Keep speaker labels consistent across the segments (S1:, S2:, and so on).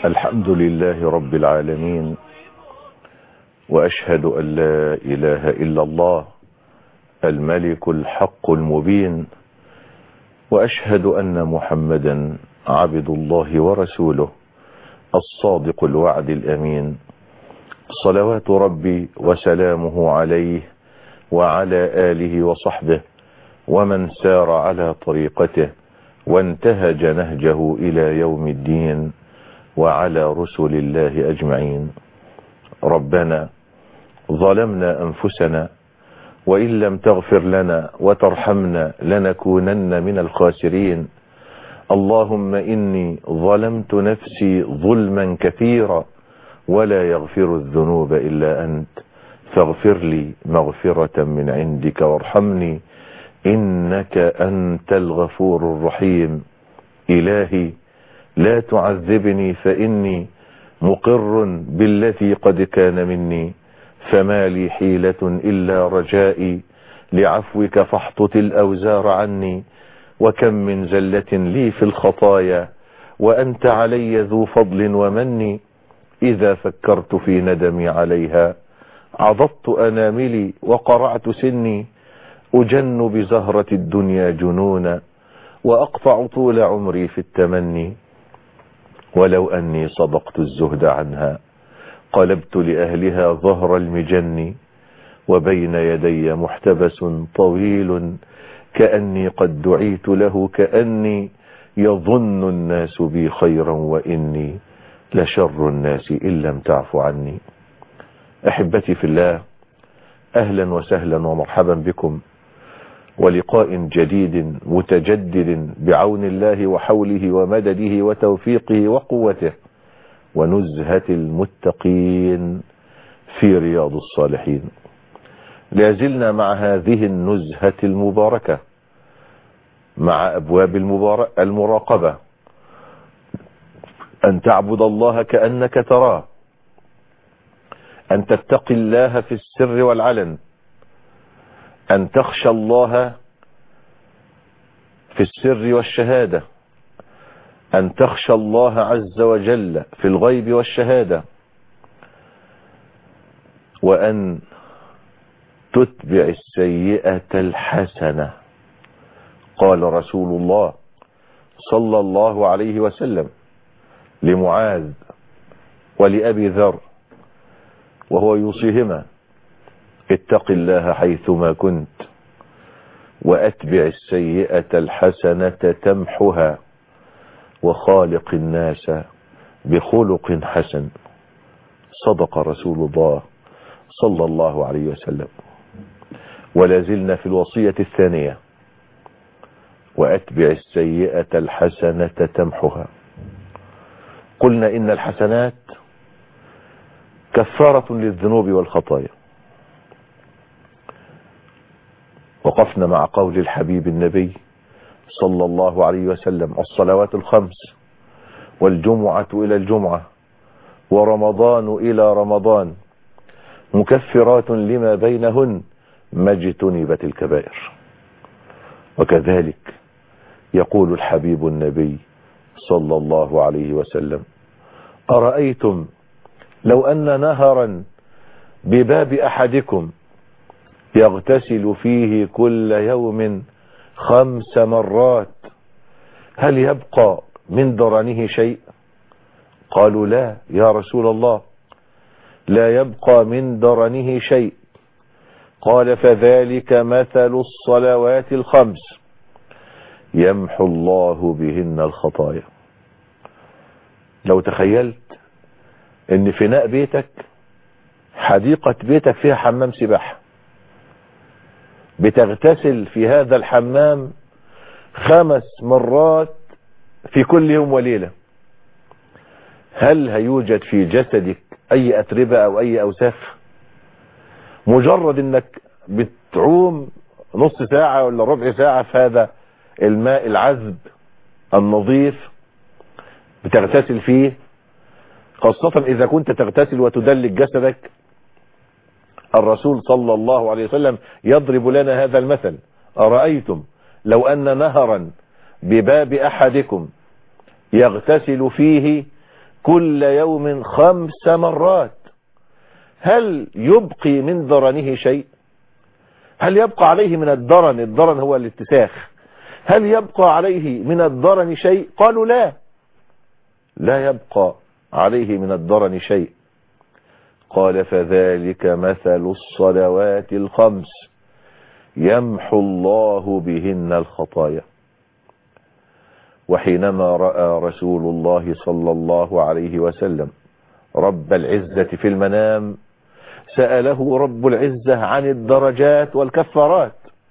S1: الحمد لله رب العالمين، وأشهد أن لا إله إلا الله الملك الحق المبين، وأشهد أن محمدا عبد الله ورسوله الصادق الوعد الأمين، صلوات ربي وسلامه عليه وعلى آله وصحبه ومن سار على طريقته وانتهج نهجه إلى يوم الدين، وعلى رسل الله أجمعين. ربنا ظلمنا أنفسنا وإن لم تغفر لنا وترحمنا لنكونن من الخاسرين. اللهم إني ظلمت نفسي ظلما كثيرا ولا يغفر الذنوب إلا أنت، فاغفر لي مغفرة من عندك وارحمني إنك أنت الغفور الرحيم. إلهي لا تعذبني فإني مقر بالذي قد كان مني، فما لي حيلة إلا رجائي لعفوك فاحطط الأوزار عني. وكم من زلة لي في الخطايا وأنت علي ذو فضل ومن، إذا فكرت في ندمي عليها عضضت أناملي وقرعت سني. أجن بزهرة الدنيا جنونا وأقطع طول عمري في التمني، ولو أني صدقت الزهد عنها قلبت لأهلها ظهر المجن. وبين يدي محتبس طويل كأني قد دعيت له، كأني يظن الناس بي خيرا وإني لشر الناس إن لم تعف عني. أحبتي في الله، أهلا وسهلا ومرحبا بكم، ولقاء جديد متجدد بعون الله وحوله ومدده وتوفيقه وقوته، ونزهة المتقين في رياض الصالحين. لازلنا مع هذه النزهة المباركة مع أبواب المراقبة، أن تعبد الله كأنك تراه، أن تتقي الله في السر والعلن، أن تخشى الله في السر والشهادة، أن تخشى الله عز وجل في الغيب والشهادة، وأن تتبع السيئة الحسنة. قال رسول الله صلى الله عليه وسلم لمعاذ ولأبي ذر وهو يوصيهما: اتق الله حيثما كنت وأتبع السيئة الحسنة تمحها وخالق الناس بخلق حسن. صدق رسول الله صلى الله عليه وسلم. ولا زلنا في الوصية الثانية: وأتبع السيئة الحسنة تمحها. قلنا إن الحسنات كفارة للذنوب والخطايا. وقفنا مع قول الحبيب النبي صلى الله عليه وسلم: الصلوات الخمس والجمعة إلى الجمعة ورمضان إلى رمضان مكفرات لما بينهن ما اجتنبت الكبائر. وكذلك يقول الحبيب النبي صلى الله عليه وسلم: أرأيتم لو أن نهرا بباب أحدكم يغتسل فيه كل يوم 5 مرات هل يبقى من درنه شيء؟ قالوا: لا يا رسول الله، لا يبقى من درنه شيء. قال: فذلك مثل الصلوات الخمس يمحو الله بهن الخطايا. لو تخيلت ان فناء بيتك، حديقة بيتك فيها حمام سباحة، بتغتسل في هذا الحمام 5 مرات في كل يوم وليلة، هل هيوجد في جسدك اي اتربة او اي اوساخ؟ مجرد انك بتعوم نص ساعة ولا ربع ساعة في هذا الماء العذب النظيف بتغتسل فيه، خاصة اذا كنت تغتسل وتدلك جسدك. الرسول صلى الله عليه وسلم يضرب لنا هذا المثل: أرأيتم لو أن نهرا بباب أحدكم يغتسل فيه كل يوم 5 مرات، هل يبقي من درنه شيء؟ هل يبقى عليه من الدرن، الدرن هو الاتساخ، هل يبقى عليه من الدرن شيء؟ قالوا لا، لا يبقى عليه من الدرن شيء. قال فذلك مثل الصلوات الخمس يمحو الله بهن الخطايا. وحينما رأى رسول الله صلى الله عليه وسلم رب العزة في المنام سأله رب العزة عن الدرجات والكفارات،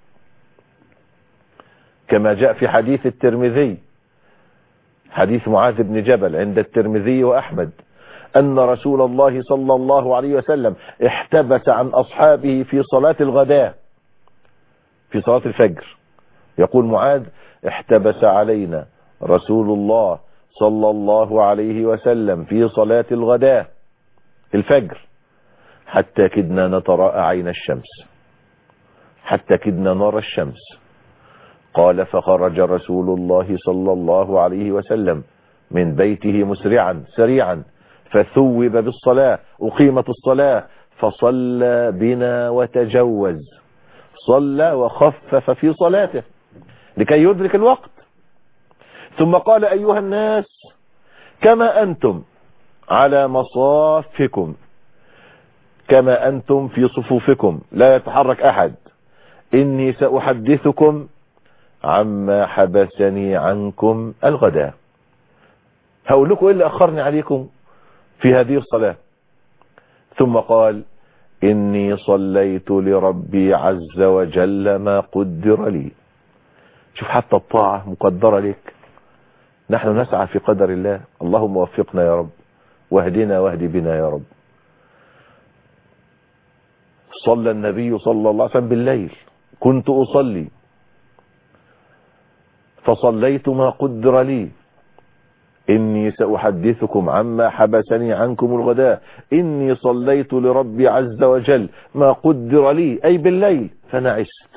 S1: كما جاء في حديث الترمذي، حديث معاذ بن جبل عند الترمذي وأحمد، أن رسول الله صلى الله عليه وسلم احتبس عن أصحابه في صلاة الغداء، في صلاة الفجر. يقول معاذ احتبس علينا رسول الله صلى الله عليه وسلم في صلاة الغداء الفجر حتى كدنا نتراءى عين الشمس، حتى كدنا نرى الشمس. قال فخرج رسول الله صلى الله عليه وسلم من بيته مسرعا سريعا فثوب بالصلاة، أقيمت الصلاة فصلى بنا وتجوز، صلى وخفف في صلاته لكي يدرك الوقت. ثم قال أيها الناس كما أنتم على مصافكم، كما أنتم في صفوفكم لا يتحرك أحد، إني سأحدثكم عما حبسني عنكم الغداء. هقول لكم إيه اللي أخرني عليكم في هذه الصلاة. ثم قال إني صليت لربي عز وجل ما قدر لي. شوف حتى الطاعة مقدرة لك، نحن نسعى في قدر الله. اللهم وفقنا يا رب، واهدنا واهد بنا يا رب. صلى النبي صلى الله عليه وسلم بالليل، كنت أصلي فصليت ما قدر لي، إني سأحدثكم عما حبسني عنكم الغداء، إني صليت لربي عز وجل ما قدر لي، أي بالليل، فنعست.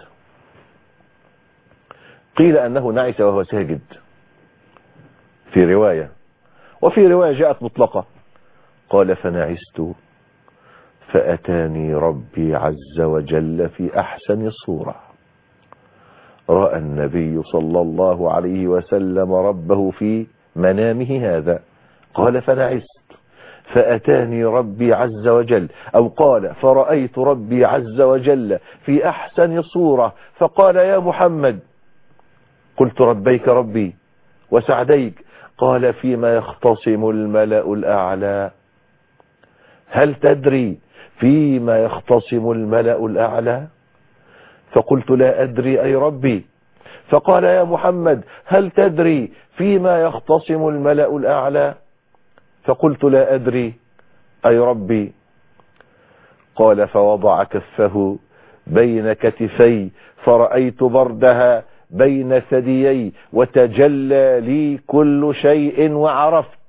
S1: قيل أنه نعس وهو ساجد في رواية، وفي رواية جاءت مطلقة. قال فنعست فأتاني ربي عز وجل في أحسن صورة. رأى النبي صلى الله عليه وسلم ربه في منامه هذا. قال فنعست فأتاني ربي عز وجل، أو قال فرأيت ربي عز وجل في أحسن صورة، فقال يا محمد. قلت ربيك ربي وسعديك. قال فيما يختصم الملأ الأعلى. هل تدري فيما يختصم الملأ الأعلى؟ فقلت لا أدري أي ربي. فقال يا محمد هل تدري فيما يختصم الملأ الأعلى؟ فقلت لا أدري أي ربي. قال فوضع كفه بين كتفي فرأيت بردها بين ثديي وتجلى لي كل شيء وعرفت.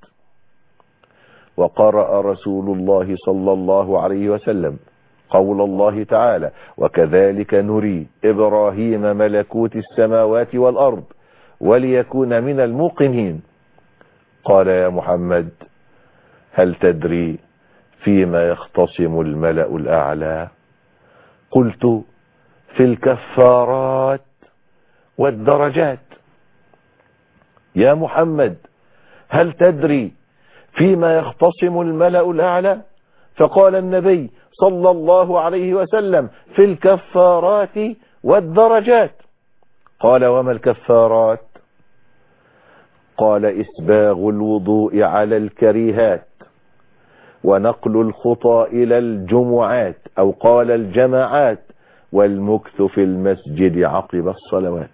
S1: وقرأ رسول الله صلى الله عليه وسلم قول الله تعالى وكذلك نري إبراهيم ملكوت السماوات والأرض وليكون من الموقنين. قال يا محمد هل تدري فيما يختصم الملأ الأعلى؟ قلت في الكفارات والدرجات. يا محمد هل تدري فيما يختصم الملأ الأعلى؟ فقال النبي صلى الله عليه وسلم في الكفارات والدرجات. قال وما الكفارات؟ قال إسباغ الوضوء على الكريهات ونقل الخطى إلى الجمعات أو قال الجماعات والمكث في المسجد عقب الصلوات.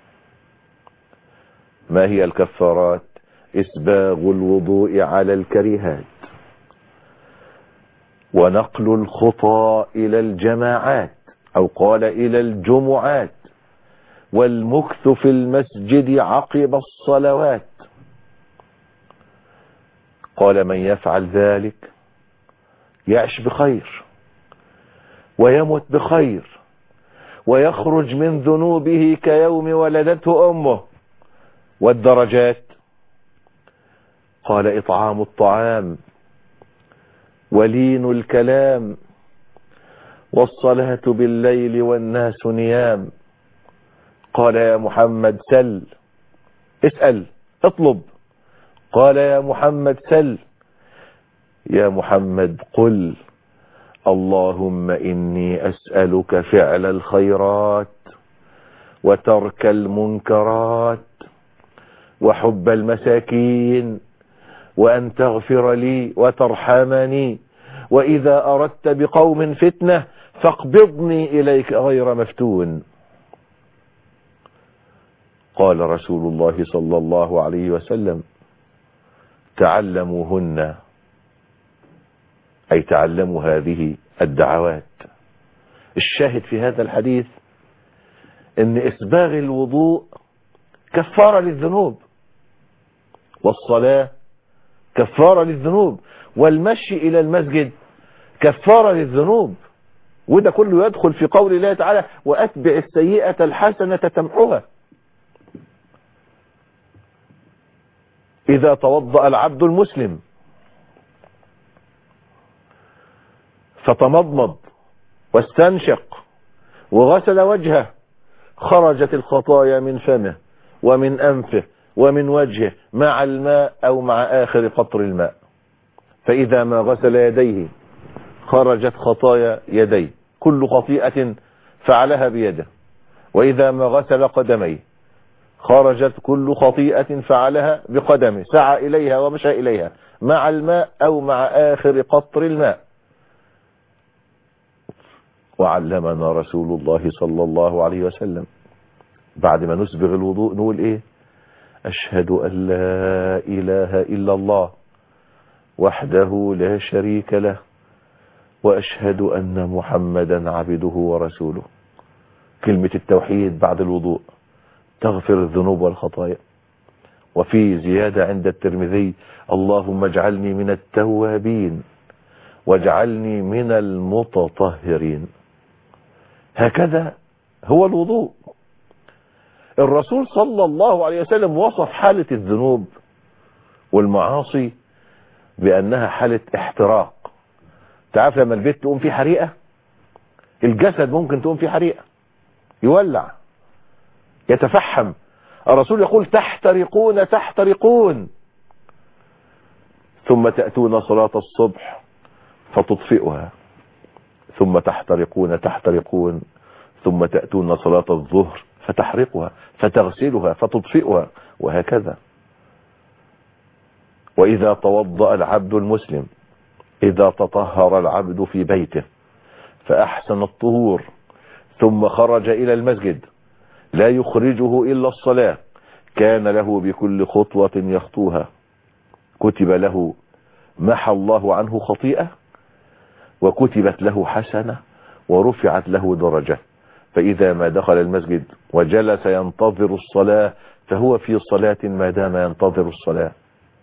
S1: ما هي الكفارات؟ إسباغ الوضوء على الكريهات ونقل الخطى إلى الجماعات أو قال إلى الجمعات والمكث في المسجد عقب الصلوات. قال من يفعل ذلك يعش بخير ويمت بخير ويخرج من ذنوبه كيوم ولدته أمه. والدرجات قال إطعام الطعام ولين الكلام والصلاة بالليل والناس نيام. قال يا محمد سل، اسأل اطلب. قال يا محمد سل. يا محمد قل اللهم إني أسألك فعل الخيرات وترك المنكرات وحب المساكين وأن تغفر لي وترحمني، وإذا أردت بقوم فتنة فاقبضني إليك غير مفتون. قال رسول الله صلى الله عليه وسلم تعلموهن، أي تعلموا هذه الدعوات. الشاهد في هذا الحديث ان إسباغ الوضوء كفارة للذنوب، والصلاة كفارة للذنوب، والمشي إلى المسجد كفارة للذنوب. وده كله يدخل في قول الله تعالى وأتبع السيئة الحسنة تمحها. إذا توضأ العبد المسلم فتمضمض واستنشق وغسل وجهه خرجت الخطايا من فمه ومن أنفه ومن وجهه مع الماء أو مع آخر قطر الماء. فإذا ما غسل يديه خرجت خطايا يديه، كل خطيئة فعلها بيده. وإذا ما غسل قدميه خرجت كل خطيئة فعلها بقدمه، سعى إليها ومشى إليها مع الماء أو مع آخر قطر الماء. وعلمنا رسول الله صلى الله عليه وسلم بعد ما نسبغ الوضوء نقول إيه؟ أشهد أن لا إله إلا الله وحده لا شريك له وأشهد أن محمدا عبده ورسوله. كلمة التوحيد بعد الوضوء تغفر الذنوب والخطايا. وفي زيادة عند الترمذي اللهم اجعلني من التوابين واجعلني من المتطهرين. هكذا هو الوضوء. الرسول صلى الله عليه وسلم وصف حالة الذنوب والمعاصي بأنها حالة احتراق. تعرف لما البيت تقوم فيه حريقة، الجسد ممكن تقوم فيه حريقة، يولع يتفحم. الرسول يقول تحترقون تحترقون، ثم تأتون صلاة الصبح فتطفئها، ثم تحترقون تحترقون، ثم تأتون صلاة الظهر فتحرقها فتغسلها فتطفئها، وهكذا. وإذا توضأ العبد المسلم، إذا تطهر العبد في بيته فأحسن الطهور ثم خرج إلى المسجد لا يخرجه إلا الصلاة، كان له بكل خطوة يخطوها كتب له محى الله عنه خطيئة وكتبت له حسنة ورفعت له درجة. فإذا ما دخل المسجد وجلس ينتظر الصلاة فهو في صلاة ما دام ينتظر الصلاة،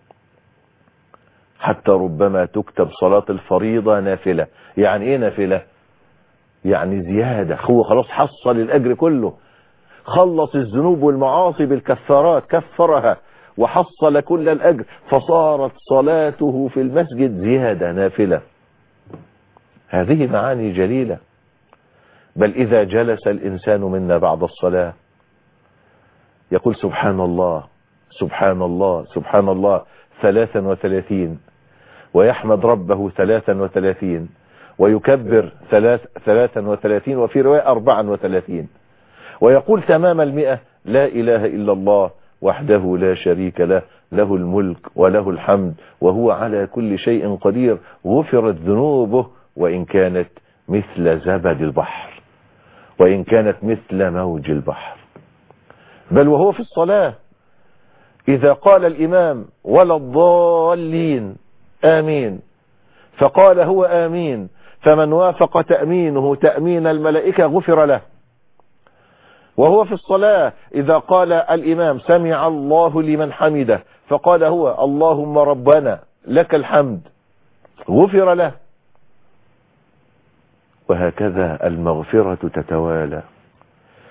S1: حتى ربما تكتب صلاة الفريضة نافلة. يعني ايه نافلة؟ يعني زيادة، هو خلاص حصل الأجر كله، خلص الذنوب والمعاصي بالكفارات كفرها وحصل كل الأجر، فصارت صلاته في المسجد زيادة نافلة. هذه معاني جليلة. بل إذا جلس الإنسان منا بعد الصلاة يقول سبحان الله سبحان الله سبحان الله 33، ويحمد ربه 33، ويكبر 33، وفي رواية 34، ويقول تمام 100 لا إله إلا الله وحده لا شريك له، له الملك وله الحمد وهو على كل شيء قدير، غفرت ذنوبه وإن كانت مثل زبد البحر وإن كانت مثل موج البحر. بل وهو في الصلاة إذا قال الإمام ولا الضالين آمين فقال هو آمين، فمن وافق تأمينه تأمين الملائكة غفر له. وهو في الصلاة إذا قال الإمام سمع الله لمن حمده فقال هو اللهم ربنا لك الحمد غفر له. وهكذا المغفرة تتوالى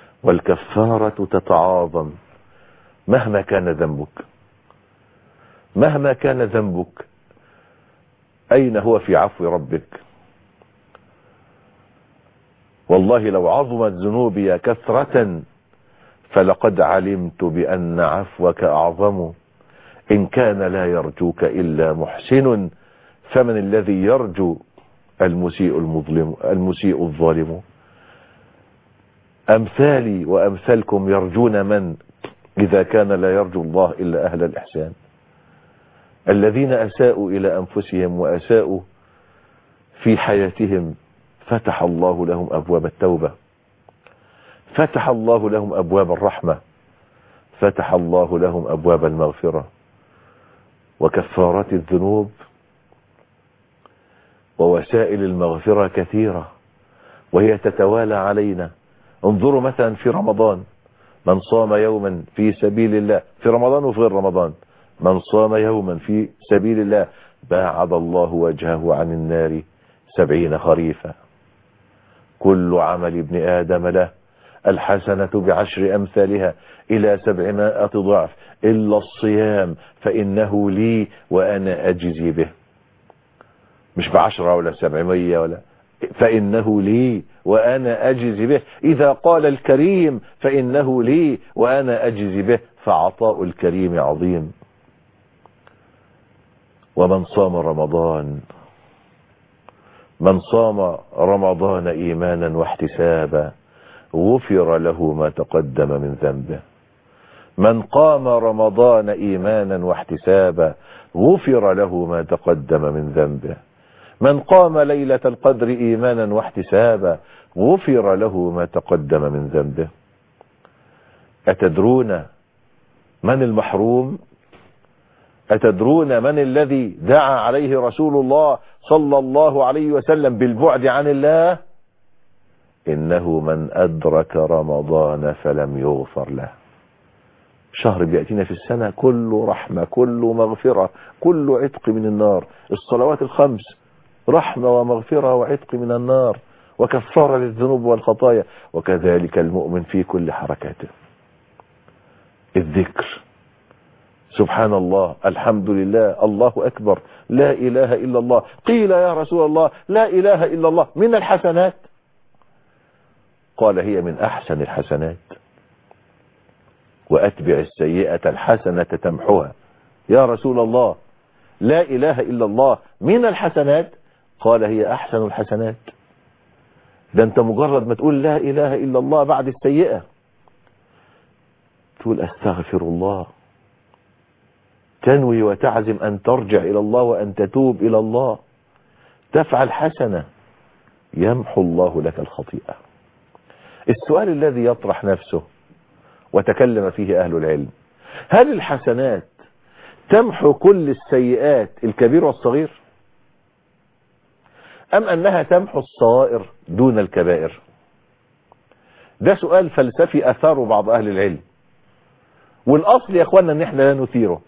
S1: والكفارة تتعاظم مهما كان ذنبك. مهما كان ذنبك أين هو في عفو ربك؟ والله لو عظمت ذنوبي كثرة فلقد علمت بأن عفوك أعظم. إن كان لا يرجوك إلا محسن فمن الذي يرجو المسيء الظالم. أمثالي وأمثالكم يرجون من إذا كان لا يرجو الله إلا أهل الإحسان، الذين أساءوا إلى أنفسهم وأساءوا في حياتهم فتح الله لهم أبواب التوبة، فتح الله لهم أبواب الرحمة، فتح الله لهم أبواب المغفرة وكفارات الذنوب. ووسائل المغفرة كثيرة وهي تتوالى علينا. انظروا مثلا في رمضان، من صام يوما في سبيل الله، في رمضان وفي غير رمضان، من صام يوما في سبيل الله باعد الله وجهه عن النار 70 خريفا. كل عمل ابن آدم له الحسنة ب10 أمثالها إلى 700 ضعف إلا الصيام فإنه لي وأنا أجزي به. مش ب10 ولا 700 ولا، فإنه لي وأنا أجزي به. إذا قال الكريم فإنه لي وأنا أجزي به، فعطاء الكريم عظيم. ومن صام رمضان، من صام رمضان إيمانا واحتسابا غفر له ما تقدم من ذنبه. من قام رمضان إيمانا واحتسابا غفر له ما تقدم من ذنبه. من قام ليلة القدر إيمانا واحتسابا غفر له ما تقدم من ذنبه. أتدرون من المحروم؟ أتدرون من الذي دعا عليه رسول الله صلى الله عليه وسلم بالبعد عن الله؟ إنه من أدرك رمضان فلم يغفر له. شهر بيأتينا في السنة كله رحمة، كله مغفرة، كله عتق من النار. الصلوات الخمس رحمة ومغفرة وعتق من النار وكفارة للذنوب والخطايا. وكذلك المؤمن في كل حركاته. الذكر، سبحان الله، الحمد لله، الله أكبر، لا إله إلا الله. قيل يا رسول الله لا إله إلا الله من الحسنات؟ قال هي من أحسن الحسنات. وأتبع السيئة الحسنة تمحها. يا رسول الله لا إله إلا الله من الحسنات؟ قال هي أحسن الحسنات. ده أنت مجرد ما تقول لا إله إلا الله بعد السيئة تقول أستغفر الله، تنوي وتعزم أن ترجع إلى الله وأن تتوب إلى الله، تفعل حسنة يمحو الله لك الخطيئة. السؤال الذي يطرح نفسه وتكلم فيه أهل العلم: هل الحسنات تمحو كل السيئات الكبير والصغير، أم أنها تمحو الصغائر دون الكبائر؟ ده سؤال فلسفي أثاره بعض أهل العلم، والأصل يا أخوانا أن احنا لا نثيره.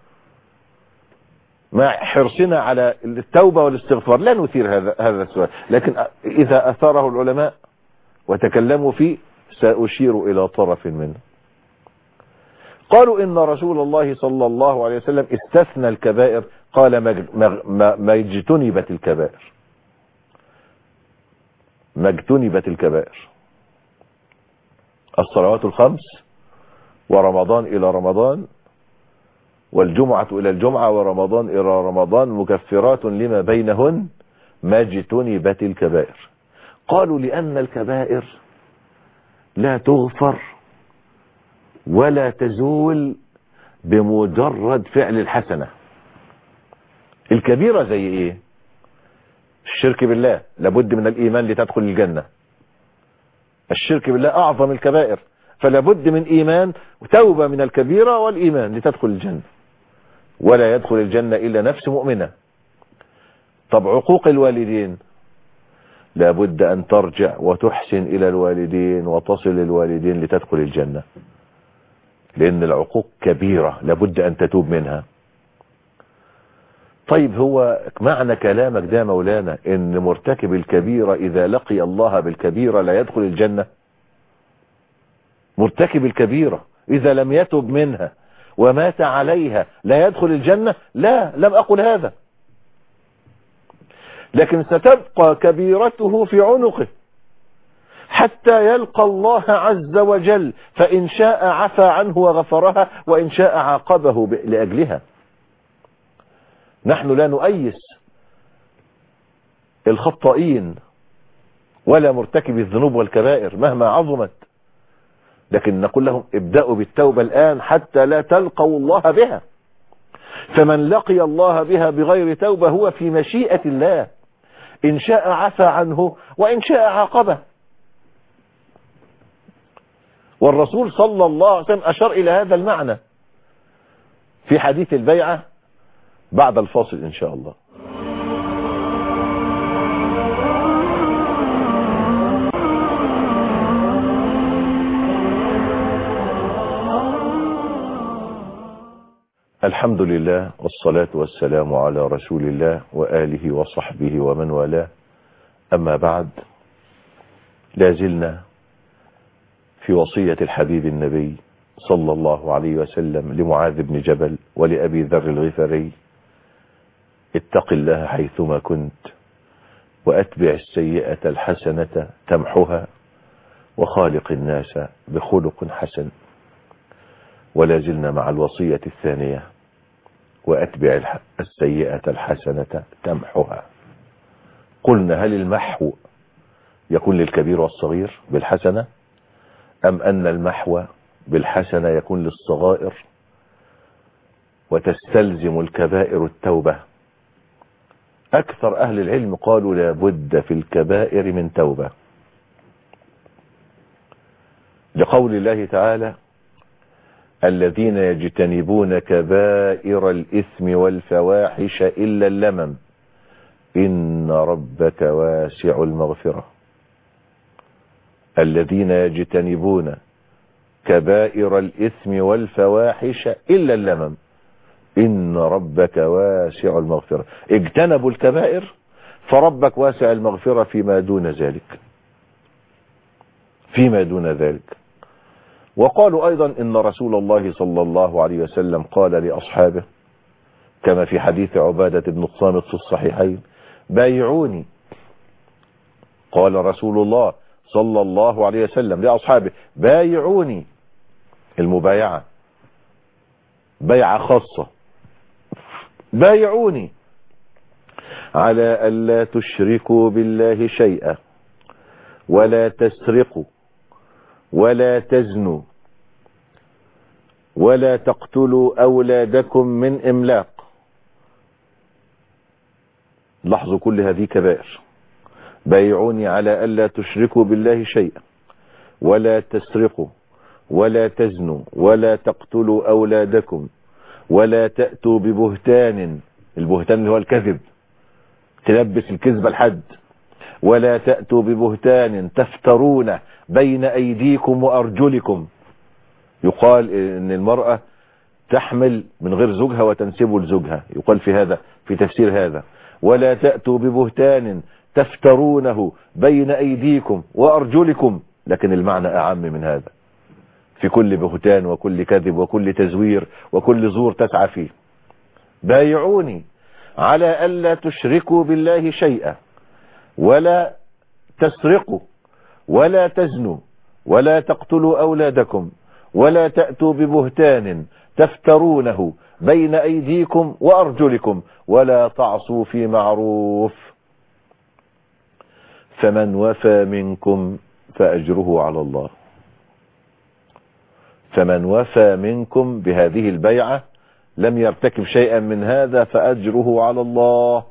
S1: مع حرصنا على التوبة والاستغفار لا نثير هذا السؤال، لكن إذا أثاره العلماء وتكلموا فيه سأشير إلى طرف منه. قالوا إن رسول الله صلى الله عليه وسلم استثنى الكبائر، قال ما اجتنبت الكبائر، ما اجتنبت الكبائر. الصلوات الخمس ورمضان إلى رمضان والجمعة إلى الجمعة ورمضان إلى رمضان مكفرات لما بينهن ما اجتنبت الكبائر. قالوا لأن الكبائر لا تغفر ولا تزول بمجرد فعل الحسنة. الكبيرة زي ايه؟ الشرك بالله، لابد من الإيمان لتدخل الجنة. الشرك بالله أعظم الكبائر، فلابد من إيمان وتوبة من الكبيرة والإيمان لتدخل الجنة، ولا يدخل الجنة إلا نفس مؤمنة. طب عقوق الوالدين، لابد أن ترجع وتحسن إلى الوالدين وتصل الوالدين لتدخل الجنة، لأن العقوق كبيرة لابد أن تتوب منها. طيب هو معنى كلامك ده مولانا إن مرتكب الكبيرة إذا لقي الله بالكبيرة لا يدخل الجنة؟ مرتكب الكبيرة إذا لم يتب منها ومات عليها لا يدخل الجنة؟ لا، لم أقل هذا، لكن ستبقى كبيرته في عنقه حتى يلقى الله عز وجل، فإن شاء عفى عنه وغفرها، وإن شاء عاقبه لأجلها. نحن لا نؤيس الخطائين ولا مرتكب الذنوب والكبائر مهما عظمت، لكن نقول لهم ابدأوا بالتوبة الآن حتى لا تلقوا الله بها. فمن لقي الله بها بغير توبة هو في مشيئة الله، إن شاء عفى عنه وإن شاء عاقبه. والرسول صلى الله عليه وسلم أشار إلى هذا المعنى في حديث البيعة بعد الفاصل إن شاء الله. الحمد لله والصلاة والسلام على رسول الله وآله وصحبه ومن والاه، أما بعد، لازلنا في وصية الحبيب النبي صلى الله عليه وسلم لمعاذ بن جبل ولأبي ذر الغفاري: اتق الله حيثما كنت وأتبع السيئة الحسنة تمحها وخالق الناس بخلق حسن. ولازلنا مع الوصية الثانية: وأتبع السيئة الحسنة تمحها. قلنا: هل المحو يكون للكبير والصغير بالحسنة، أم أن المحو بالحسنة يكون للصغائر وتستلزم الكبائر التوبة؟ أكثر أهل العلم قالوا لا بد في الكبائر من توبة، لقول الله تعالى: الذين يجتنبون كبائر الإثم والفواحش إلا اللمم إن ربك واسع المغفرة. الذين يجتنبون كبائر الإثم والفواحش إلا اللمم إن ربك واسع المغفرة. اجتنبوا الكبائر فربك واسع المغفرة فيما دون ذلك، فيما دون ذلك. وقالوا أيضا إن رسول الله صلى الله عليه وسلم قال لأصحابه كما في حديث عبادة بن الصامت في الصحيحين: بايعوني. قال رسول الله صلى الله عليه وسلم لأصحابه: بايعوني. المبايعة بيعة خاصة: بايعوني على ألا تشركوا بالله شيئا ولا تسرقوا ولا تزنوا ولا تقتلوا أولادكم من إملاق. لاحظوا كل هذه كبائر. بايعوني على ألا تشركوا بالله شيئا ولا تسرقوا ولا تزنوا ولا تقتلوا أولادكم ولا تأتوا ببهتان، البهتان اللي هو الكذب، تلبس الكذب الحد، ولا تأتوا ببهتان تفترونه بين أيديكم وأرجلكم. يقال إن المرأة تحمل من غير زوجها وتنسبه لزوجها، يقال في هذا في تفسير هذا: ولا تأتوا ببهتان تفترونه بين أيديكم وأرجلكم. لكن المعنى أعم من هذا، في كل بهتان وكل كذب وكل تزوير وكل زور تسعى فيه. بايعوني على ألا تشركوا بالله شيئا ولا تسرقوا ولا تزنوا ولا تقتلوا أولادكم ولا تأتوا ببهتان تفترونه بين أيديكم وأرجلكم ولا تعصوا في معروف. فمن وفى منكم فأجره على الله. فمن وفى منكم بهذه البيعة لم يرتكب شيئا من هذا فأجره على الله.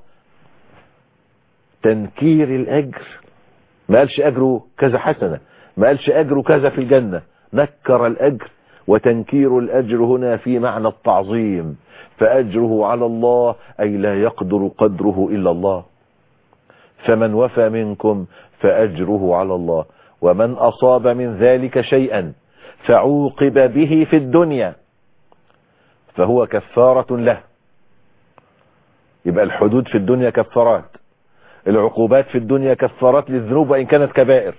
S1: تنكير الأجر، ما قالش أجره كذا حسنة، ما قالش أجره كذا في الجنة، نكر الأجر. وتنكير الأجر هنا في معنى التعظيم، فأجره على الله أي لا يقدر قدره إلا الله. فمن وفى منكم فأجره على الله. ومن أصاب من ذلك شيئا فعوقب به في الدنيا فهو كفارة له. يبقى الحدود في الدنيا كفارات، العقوبات في الدنيا كفارات للذنوب وإن كانت كبائر.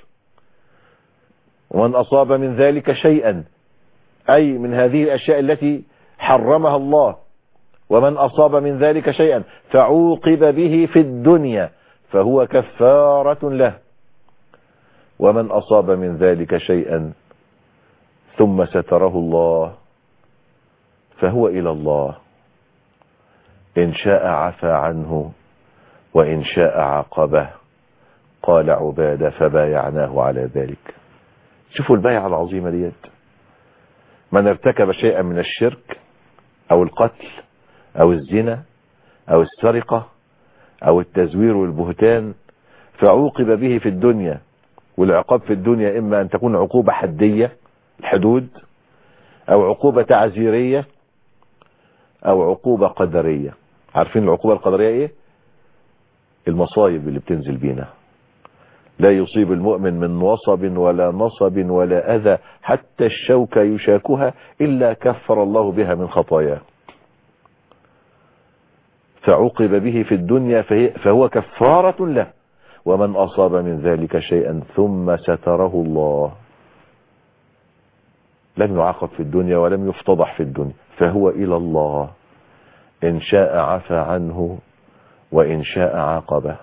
S1: ومن أصاب من ذلك شيئا أي من هذه الأشياء التي حرمها الله. ومن أصاب من ذلك شيئا فعوقب به في الدنيا فهو كفارة له. ومن أصاب من ذلك شيئا ثم ستره الله فهو إلى الله، إن شاء عفى عنه وإن شاء عاقبه. قال عبادة فبايعناه على ذلك. شوفوا البيعة العظيمة ديت. من ارتكب شيئا من الشرك أو القتل أو الزنا أو السرقة أو التزوير والبهتان فعوقب به في الدنيا، والعقاب في الدنيا إما أن تكون عقوبة حدية الحدود، أو عقوبة تعزيرية، أو عقوبة قدرية. عارفين العقوبة القدرية إيه؟ المصايب اللي بتنزل بينا. لا يصيب المؤمن من وصب ولا نصب ولا أذى حتى الشوكة يشاكها إلا كفر الله بها من خطاياه. فعوقب به في الدنيا فهو كفارة له. ومن أصاب من ذلك شيئا ثم ستره الله لم يعاقب في الدنيا ولم يفتضح في الدنيا فهو إلى الله، إن شاء عفى عنه وإن شاء عاقبه.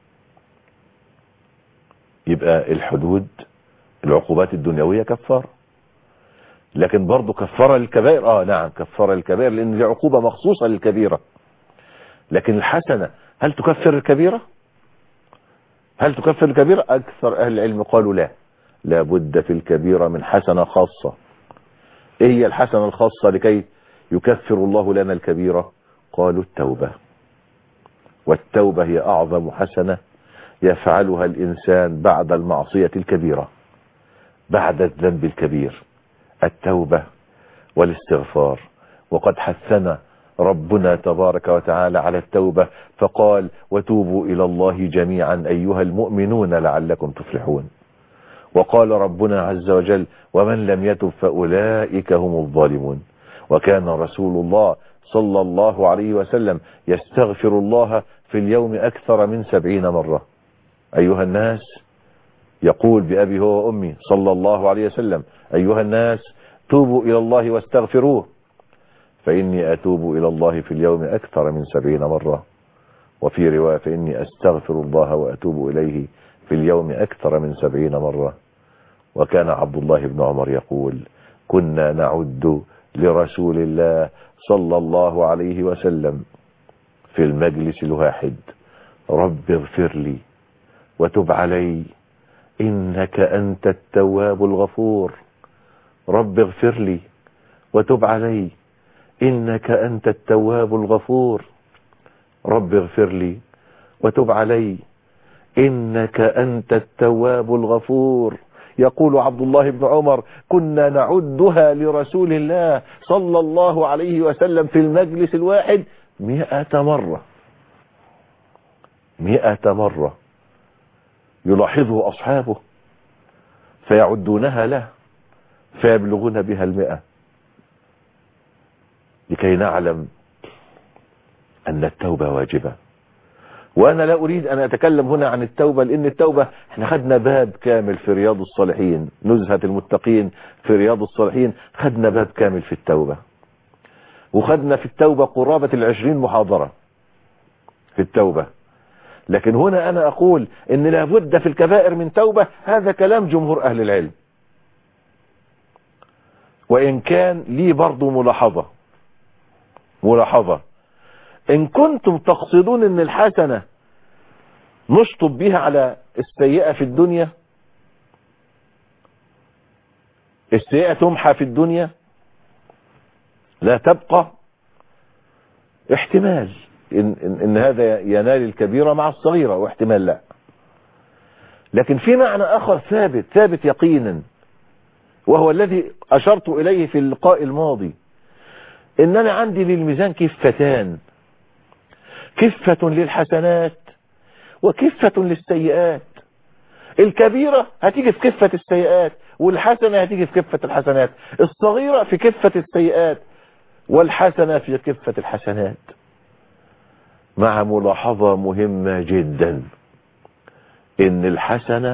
S1: يبقى الحدود العقوبات الدنيوية كفارة، لكن برضو كفارة للكبائر. نعم كفارة للكبائر لأن دي عقوبة مخصوصة للكبيرة. لكن الحسنة هل تكفر الكبيرة؟ هل تكفر الكبيرة؟ أكثر أهل العلم قالوا لا، لابد في الكبيرة من حسنة خاصة. إيه هي الحسنة الخاصة لكي يكفر الله لنا الكبيرة؟ قالوا التوبة. والتوبة هي أعظم حسنة يفعلها الإنسان بعد المعصية الكبيرة، بعد الذنب الكبير، التوبة والاستغفار. وقد حثنا ربنا تبارك وتعالى على التوبة فقال وتوبوا إلى الله جميعا أيها المؤمنون لعلكم تفلحون. وقال ربنا عز وجل ومن لم يتب فأولئك هم الظالمون. وكان رسول الله صلى الله عليه وسلم يستغفر الله في اليوم أكثر من 70 مرة. أيها الناس، يقول بأبي هو وأمي صلى الله عليه وسلم أيها الناس توبوا إلى الله واستغفروه فإني أتوب إلى الله في اليوم أكثر من 70 مرة. وفي رواية فإني أستغفر الله وأتوب إليه في اليوم أكثر من 70 مرة. وكان عبد الله بن عمر يقول كنا نعد لرسول الله صلى الله عليه وسلم في المجلس الواحد رب اغفر لي وتب علي إنك أنت التواب الغفور. رب اغفر لي وتب علي إنك أنت التواب الغفور. رب اغفر لي وتب علي إنك أنت التواب الغفور. يقول عبد الله بن عمر كنا نعدها لرسول الله صلى الله عليه وسلم في المجلس الواحد 100 مرة. 100 مرة يلاحظه أصحابه فيعدونها له فيبلغون بها 100 لكي نعلم أن التوبة واجبة. وأنا لا أريد أن أتكلم هنا عن التوبة لأن التوبة احنا خدنا باب كامل في رياض الصالحين، نزهة المتقين في رياض الصالحين خدنا باب كامل في التوبة، وخدنا في التوبة قرابة 20 محاضرة في التوبة. لكن هنا أنا أقول إن لابد في الكبائر من توبة، هذا كلام جمهور أهل العلم. وإن كان لي برضو ملاحظة إن كنتم تقصدون إن الحسنة نشطب بها على السيئة في الدنيا، السيئة تمحى في الدنيا لا تبقى، احتمال إن هذا ينال الكبيرة مع الصغيرة واحتمال لا. لكن في معنى آخر ثابت يقينا، وهو الذي أشرت إليه في اللقاء الماضي، إن أنا عندي للميزان كفتان، كفة للحسنات وكفة للسيئات. الكبيرة هتيجي في كفة السيئات والحسنة هتيجي في كفة الحسنات، الصغيرة في كفة السيئات والحسنة في كفة الحسنات. مع ملاحظة مهمة جدا، إن الحسنة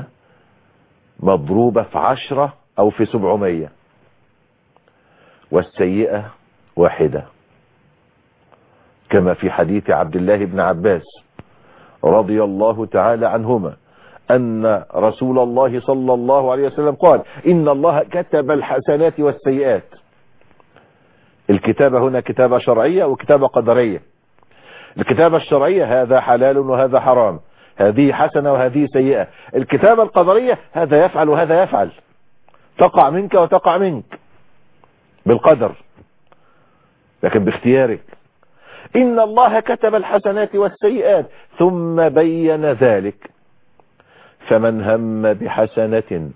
S1: مضروبة في 10 أو في 700، والسيئة واحدة، كما في حديث عبد الله بن عباس رضي الله تعالى عنهما أن رسول الله صلى الله عليه وسلم قال: إن الله كتب الحسنات والسيئات. الكتابة هنا كتابة شرعية وكتابة قدرية. الكتابة الشرعية هذا حلال وهذا حرام، هذه حسنة وهذه سيئة. الكتابة القدرية هذا يفعل وهذا يفعل، تقع منك وتقع منك بالقدر لكن باختيارك. إن الله كتب الحسنات والسيئات ثم بين ذلك، فمن هم بحسنة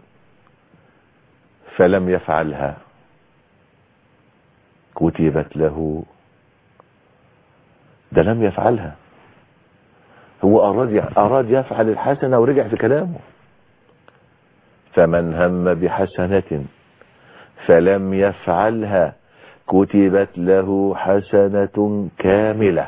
S1: فلم يفعلها كتبت له. ده لم يفعلها، هو أراد يفعل الحسنة ورجع في كلامه. فمن هم بحسنة فلم يفعلها كتبت له حسنة كاملة.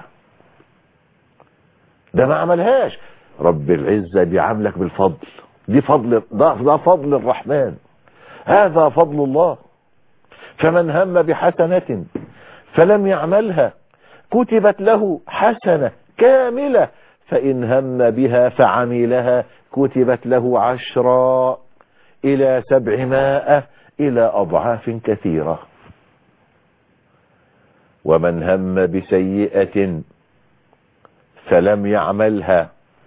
S1: ده ما عملهاش، رب العزة بيعاملك بالفضل. دي فضل، ده فضل الرحمن، هذا فضل الله. فمن هم بحسنة فلم يعملها كتبت له حسنة كاملة، فإن هم بها فعملها كتبت له 10 إلى 700 إلى أضعاف كثيرة. ومن هم بسيئة فلم يعملها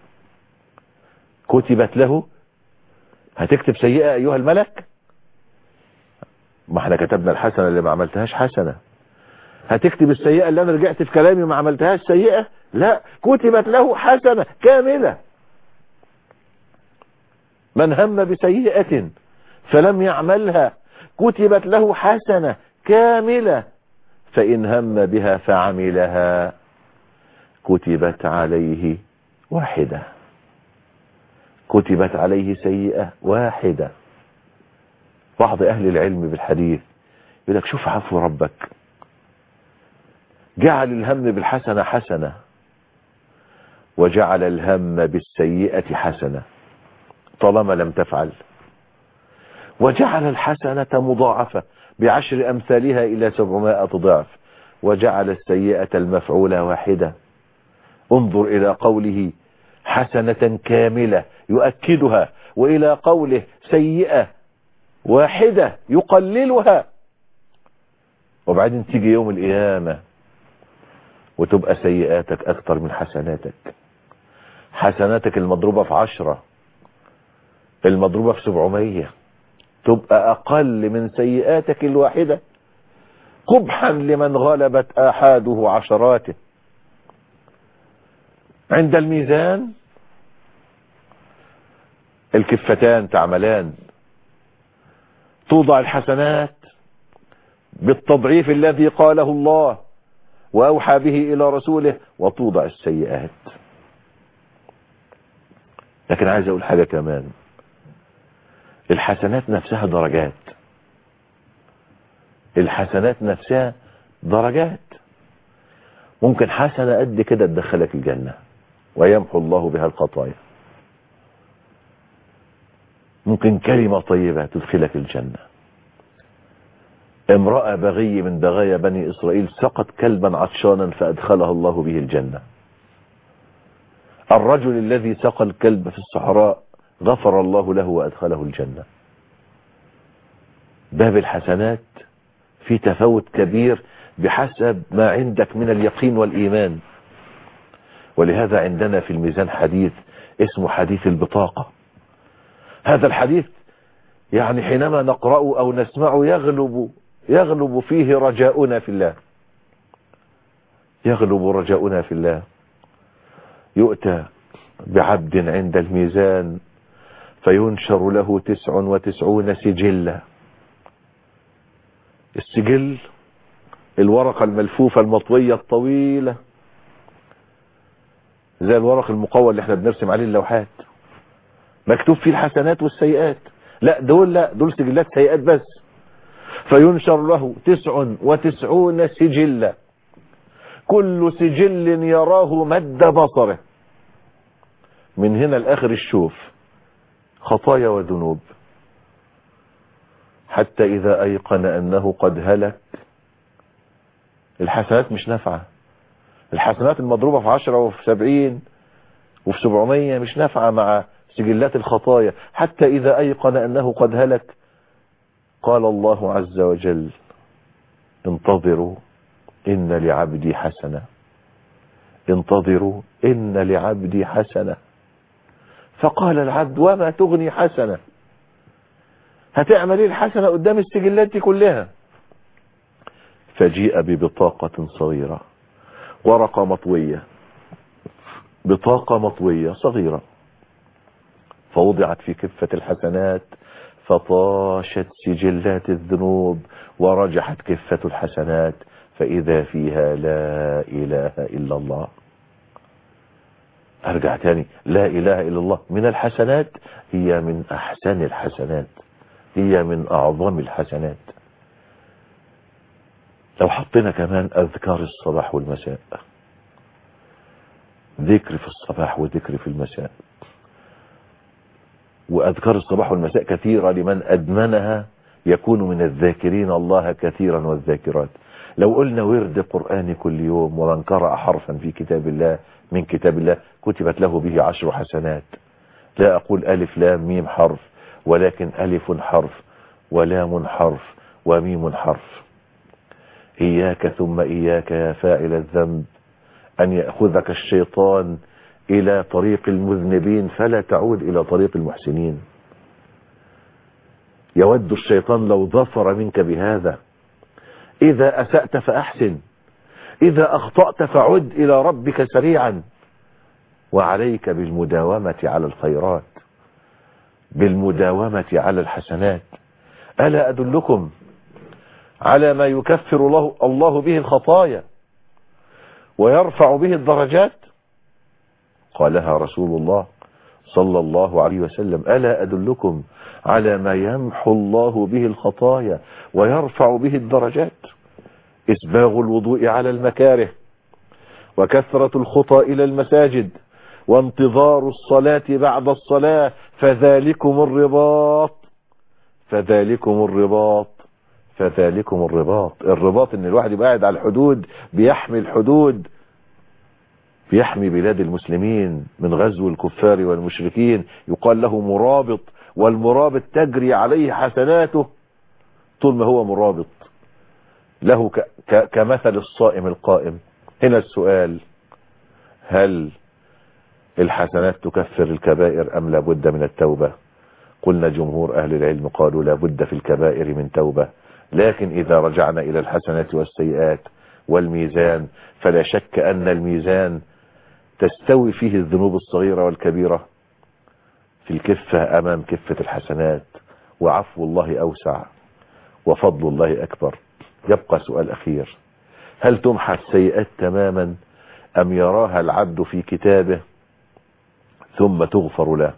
S1: كتبت له. هتكتب سيئة أيها الملك؟ ما احنا كتبنا الحسنة اللي ما عملتهاش حسنة. هتكتب السيئة اللي انا رجعت في كلامي وما عملتهاش سيئة؟ لا، كتبت له حسنة كاملة. من هم بسيئة فلم يعملها كتبت له حسنة كاملة، فإن هم بها فعملها كتبت عليه واحدة. كتبت عليه سيئة واحدة. بعض أهل العلم بالحديث يقول لك: شوف عفو ربك، جعل الهم بالحسنة حسنة وجعل الهم بالسيئة حسنة طالما لم تفعل، وجعل الحسنة مضاعفة ب10 أمثالها إلى 700 ضعف، وجعل السيئة المفعولة واحدة. انظر إلى قوله حسنة كاملة يؤكدها، وإلى قوله سيئة واحدة يقللها. وبعدين تيجي يوم القيامة وتبقى سيئاتك أكثر من حسناتك. حسناتك المضروبة في 10 المضروبة في 700 تبقى أقل من سيئاتك الواحدة، قبحا لمن غلبت آحاده عشراته. عند الميزان الكفتان تعملان، توضع الحسنات بالتضعيف الذي قاله الله وأوحى به إلى رسوله، وتوضع السيئات. لكن عايز أقول حاجة كمان، الحسنات نفسها درجات. الحسنات نفسها درجات. ممكن حسنة قد كده تدخلك الجنة ويمحو الله بها الخطايا. ممكن كلمة طيبة تدخلك الجنة. امرأة بغي من بغايا بني إسرائيل سقط كلبا عطشانا فأدخلها الله به الجنة. الرجل الذي سقى الكلب في الصحراء غفر الله له وأدخله الجنة. باب الحسنات في تفاوت كبير بحسب ما عندك من اليقين والإيمان. ولهذا عندنا في الميزان حديث اسمه حديث البطاقة. هذا الحديث يعني حينما نقرأه أو نسمعه يغلب فيه رجاؤنا في الله. يغلب رجاؤنا في الله. يؤتى بعبد عند الميزان فينشر له 99 سجلا. السجل الورقة الملفوفة المطوية الطويلة زي الورق المقوى اللي احنا بنرسم عليه اللوحات، مكتوب فيه الحسنات والسيئات. لا دول سجلات سيئات بس. فينشر له 99 سجلا، كل سجل يراه مد بصره من هنا لآخر الشوف، خطايا وذنوب، حتى إذا أيقن أنه قد هلك الحسنات مش نافعة. الحسنات المضروبة في 10 وفي 70 وفي 700 مش نافعة مع سجلات الخطايا. حتى إذا أيقن أنه قد هلك قال الله عز وجل انتظروا إن لعبدي حسنة، انتظروا إن لعبدي حسنة. فقال العبد وما تغني حسنة، هتعمل ايه الحسنة قدام السجلات دي كلها؟ فجيء ببطاقة صغيرة، ورقة مطوية، بطاقة مطوية صغيرة، فوضعت في كفة الحسنات فطاشت سجلات الذنوب ورجحت كفة الحسنات فإذا فيها لا إله إلا الله. أرجع تاني، لا إله إلا الله من الحسنات هي من أحسن الحسنات، هي من أعظم الحسنات. لو حطينا كمان أذكار الصباح والمساء، ذكر في الصباح وذكر في المساء، وأذكار الصباح والمساء كثيرة لمن أدمنها يكون من الذاكرين الله كثيرا والذاكرات. لو قلنا ورد قرآني كل يوم ومن قرأ حرفا في كتاب الله من كتاب الله كتبت له به 10 حسنات. لا أقول ألف لام ميم حرف، ولكن ألف حرف ولام حرف وميم حرف. إياك ثم إياك يا فاعل الذنب أن يأخذك الشيطان إلى طريق المذنبين فلا تعود إلى طريق المحسنين. يود الشيطان لو ظفر منك بهذا. إذا أسأت فأحسن، إذا أخطأت فعد إلى ربك سريعا، وعليك بالمداومة على الخيرات، بالمداومة على الحسنات. ألا أدلكم على ما يكفر الله به الخطايا ويرفع به الدرجات؟ قالها رسول الله صلى الله عليه وسلم: ألا أدلكم على ما يمحو الله به الخطايا ويرفع به الدرجات؟ إسباغ الوضوء على المكاره، وكثرة الخطى إلى المساجد، وانتظار الصلاة بعد الصلاة، فذلكم الرباط، فذلكم الرباط، فذلكم الرباط. الرباط ان الواحد يبقى قاعد على الحدود بيحمي الحدود، بيحمي بلاد المسلمين من غزو الكفار والمشركين، يقال له مرابط، والمرابط تجري عليه حسناته طول ما هو مرابط، له كمثل الصائم القائم. هنا السؤال: هل الحسنات تكفر الكبائر أم لابد من التوبة؟ قلنا جمهور أهل العلم قالوا لابد في الكبائر من توبة، لكن إذا رجعنا إلى الحسنات والسيئات والميزان فلا شك أن الميزان تستوي فيه الذنوب الصغيرة والكبيرة في الكفة أمام كفة الحسنات، وعفو الله أوسع وفضل الله أكبر. يبقى سؤال أخير: هل تمحى السيئات تماما أم يراها العبد في كتابه ثم تغفر له؟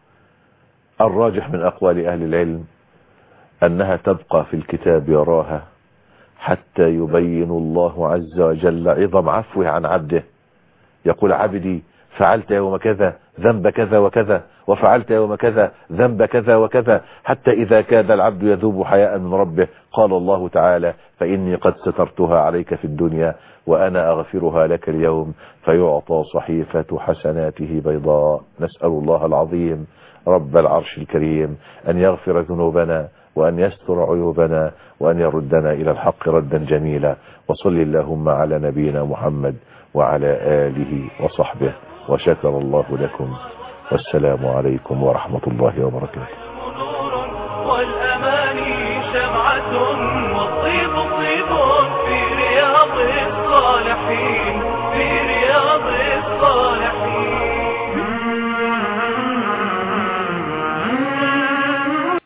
S1: الراجح من أقوال أهل العلم أنها تبقى في الكتاب يراها حتى يبين الله عز وجل عظم عفوه عن عبده. يقول: عبدي فعلت يوم كذا ذنب كذا وكذا، وفعلت يوم كذا ذنب كذا وكذا، حتى إذا كاد العبد يذوب حياء من ربه قال الله تعالى: فإني قد سترتها عليك في الدنيا وأنا أغفرها لك اليوم، فيعطى صحيفة حسناته بيضاء. نسأل الله العظيم رب العرش الكريم أن يغفر ذنوبنا وأن يستر عيوبنا وأن يردنا إلى الحق ردا جميلا. وصل اللهم على نبينا محمد وعلى آله وصحبه، وشكر الله لكم، والسلام عليكم ورحمة الله وبركاته.
S2: والأماني شمعة والطيب طيب في رياض الصالحين.